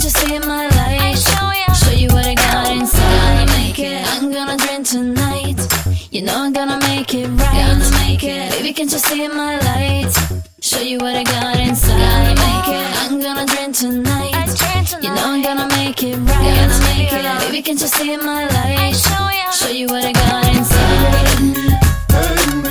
you see my light? Show you what I got inside. Gonna make it. I'm gonna drink tonight. You know I'm gonna make it right. Gonna make it. Baby, can't you see my light? Show you what I got inside. Gonna make it. I'm gonna drink tonight. You know I'm gonna make it right. Gonna make it. Baby, can't you see my light? Show you what I got inside.